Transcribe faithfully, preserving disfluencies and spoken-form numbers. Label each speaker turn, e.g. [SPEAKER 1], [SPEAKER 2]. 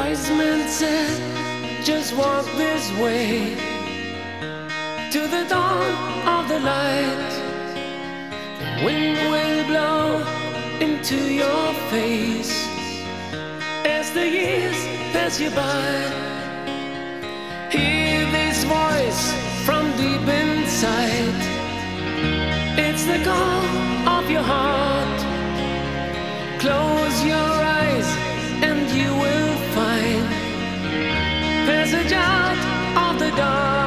[SPEAKER 1] wise man said, just walk this way to the dawn of the light. The wind will blow into your face as the years pass you by. Hear this voice from deep inside. It's the call of your heart. Close your eyes and you will find passage out of the dark.